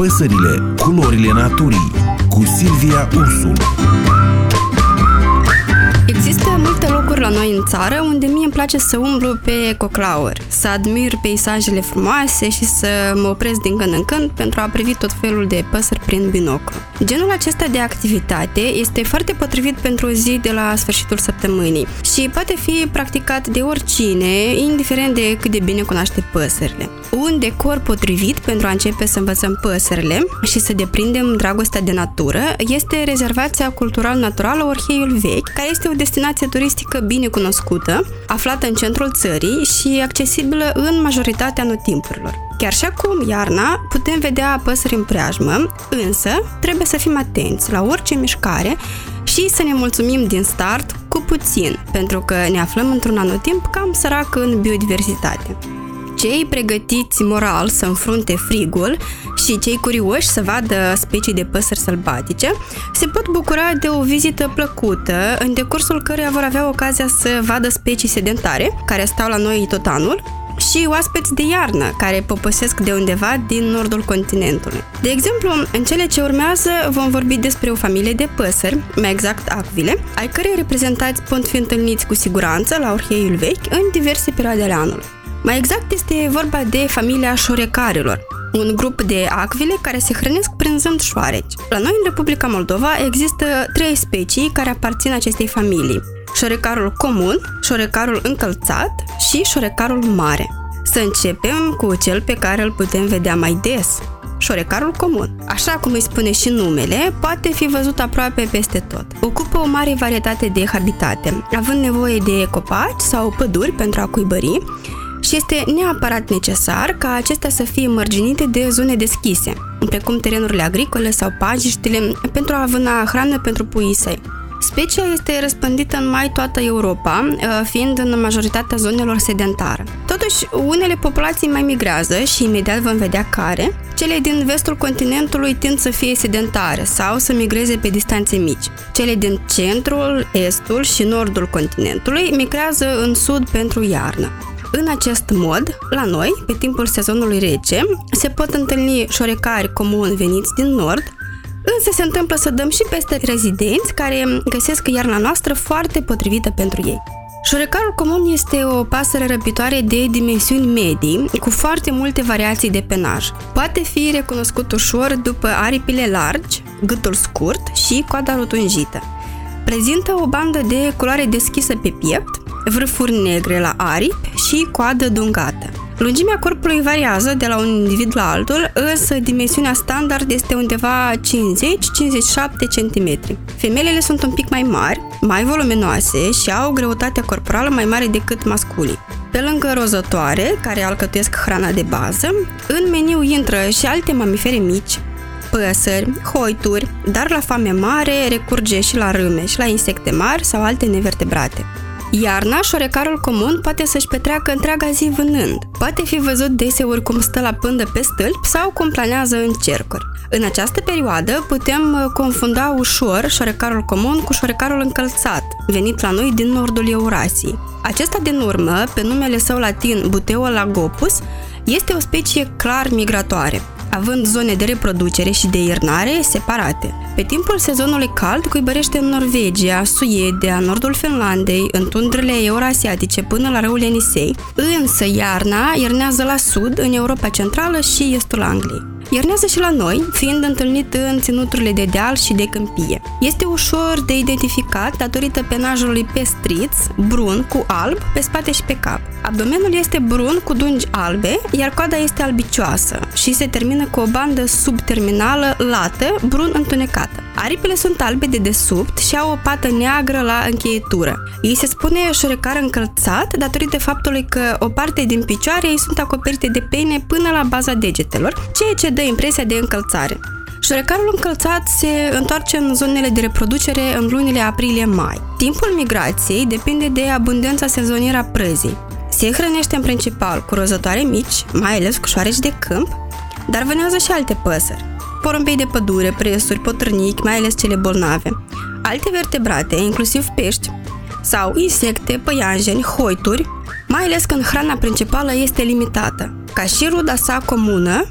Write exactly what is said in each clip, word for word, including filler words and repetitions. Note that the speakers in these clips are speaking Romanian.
Păsările, culorile naturii, cu Silvia Ursu. Există multe locuri la noi în țară unde mie îmi place să umblu pe coclauri, să admir peisajele frumoase și să mă opresc din când în când pentru a privi tot felul de păsări prin binoclu. Genul acesta de activitate este foarte potrivit pentru o zi de la sfârșitul săptămânii și poate fi practicat de oricine, indiferent de cât de bine cunoaște păsările. Un decor potrivit pentru a începe să învățăm păsările și să deprindem dragostea de natură este rezervația cultural-naturală Orheiul Vechi, care este o destinație turistică bine cunoscută, aflată în centrul țării și accesibilă în majoritatea anotimpurilor. Chiar și acum, iarna, putem vedea păsări în preajmă, însă trebuie să fim atenți la orice mișcare și să ne mulțumim din start cu puțin, pentru că ne aflăm într-un anotimp cam sărac în biodiversitate. Cei pregătiți moral să înfrunte frigul și cei curioși să vadă specii de păsări sălbatice se pot bucura de o vizită plăcută, în decursul căreia vor avea ocazia să vadă specii sedentare, care stau la noi tot anul, și oaspeți de iarnă, care poposesc de undeva din nordul continentului. De exemplu, în cele ce urmează vom vorbi despre o familie de păsări, mai exact acvile, ai cărei reprezentanți pot fi întâlniți cu siguranță la Orheiul Vechi în diverse perioade ale anului. Mai exact este vorba de familia șorecarilor, un grup de acvile care se hrănesc prânzând șoareci. La noi, în Republica Moldova, există trei specii care aparțin acestei familii: șorecarul comun, șorecarul încălțat și șorecarul mare. Să începem cu cel pe care îl putem vedea mai des, șorecarul comun. Așa cum îi spune și numele, poate fi văzut aproape peste tot. Ocupă o mare varietate de habitate, având nevoie de copaci sau păduri pentru a cuibări, și este neapărat necesar ca acestea să fie mărginite de zone deschise, precum terenurile agricole sau pajiștele, pentru a vâna hrană pentru puii săi. Specia este răspândită în mai toată Europa, fiind în majoritatea zonelor sedentare. Totuși, unele populații mai migrează și imediat vom vedea care. Cele din vestul continentului tind să fie sedentare sau să migreze pe distanțe mici. Cele din centrul, estul și nordul continentului migrează în sud pentru iarnă. În acest mod, la noi, pe timpul sezonului rece, se pot întâlni șorecari comuni veniți din nord, însă se întâmplă să dăm și peste rezidenți care găsesc iarna noastră foarte potrivită pentru ei. Șorecarul comun este o pasăre răpitoare de dimensiuni medii, cu foarte multe variații de penaj. Poate fi recunoscut ușor după aripile largi, gâtul scurt și coada rotunjită. Prezintă o bandă de culoare deschisă pe piept, vârfuri negre la aripi și coadă dungată. Lungimea corpului variază de la un individ la altul, însă dimensiunea standard este undeva cincizeci cincizeci și șapte centimetri. Femelele sunt un pic mai mari, mai voluminoase și au o greutate corporală mai mare decât masculii. Pe lângă rozătoare, care alcătuiesc hrana de bază, în meniu intră și alte mamifere mici, păsări, hoituri, dar la foame mare recurge și la râme și la insecte mari sau alte nevertebrate. Iarna, șorecarul comun poate să-și petreacă întreaga zi vânând. Poate fi văzut deseori cum stă la pândă pe stâlpi sau cum planează în cercuri. În această perioadă putem confunda ușor șorecarul comun cu șorecarul încălțat, venit la noi din nordul Eurasiei. Acesta din urmă, pe numele său latin Buteolagopus, este o specie clar migratoare, având zone de reproducere și de iernare separate. Pe timpul sezonului cald cuibărește în Norvegia, Suedia, nordul Finlandei, în tundrele eurasiatice până la râul Yenisei, însă iarna iernează la sud, în Europa Centrală și estul Angliei. Iernează și la noi, fiind întâlnit în ținuturile de deal și de câmpie. Este ușor de identificat datorită penajului pestriț, brun cu alb pe spate și pe cap. Abdomenul este brun cu dungi albe, iar coada este albicioasă și se termină cu o bandă subterminală lată, brun întunecată. Aripile sunt albe de desubt și au o pată neagră la încheietură. Ei se spune șorecar încălțat datorită faptului că o parte din picioare ei sunt acoperite de peine până la baza degetelor, ceea ce dă impresia de încălțare. Șorecarul încălțat se întoarce în zonele de reproducere în lunile aprilie-mai. Timpul migrației depinde de abundența sezonieră a prăzii. Se hrănește în principal cu rozătoare mici, mai ales cu șoareci de câmp, dar vânează și alte păsări: porumbei de pădure, presuri, potârnichi, mai ales cele bolnave, alte vertebrate, inclusiv pești, sau insecte, păianjeni, hoituri, mai ales când hrana principală este limitată. Ca și ruda sa comună,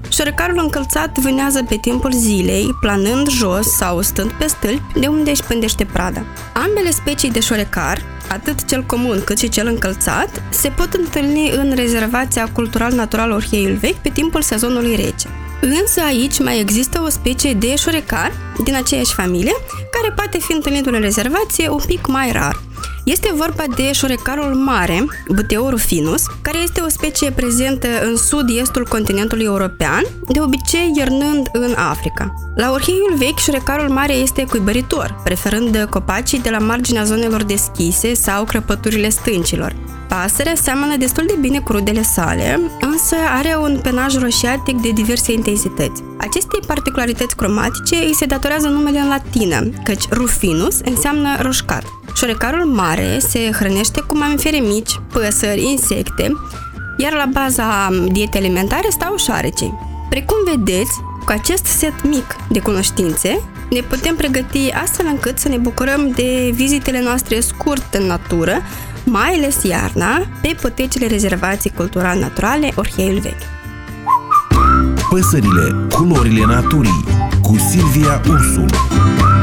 Șorecarul încălțat vânează pe timpul zilei, planând jos sau stând pe stâlpi, de unde își pândește prada. Ambele specii de șorecar, atât cel comun cât și cel încălțat, se pot întâlni în rezervația cultural-naturală Orheiul Vechi pe timpul sezonului rece. Însă aici mai există o specie de șorecar din aceeași familie, care poate fi întâlnit în rezervație un pic mai rar. Este vorba de șorecarul mare, Buteo rufinus, care este o specie prezentă în sud-estul continentului european, de obicei iernând în Africa. La Orheiul Vechi, șorecarul mare este cuibăritor, preferând copacii de la marginea zonelor deschise sau crăpăturile stâncilor. Pasărea seamănă destul de bine cu rudele sale, însă are un penaj roșiatic de diverse intensități. Acestei particularități cromatice îi se datorează numele în latină, căci rufinus înseamnă roșcat. Șorecarul mare se hrănește cu mamifere mici, păsări, insecte, iar la baza dietei alimentare stau șoarecii. Precum vedeți, cu acest set mic de cunoștințe, ne putem pregăti astfel încât să ne bucurăm de vizitele noastre scurte în natură, mai ales iarna, pe potecile rezervații cultural-naturale Orheiul Vechi. Păsările, culorile naturii, cu Silvia Ursul.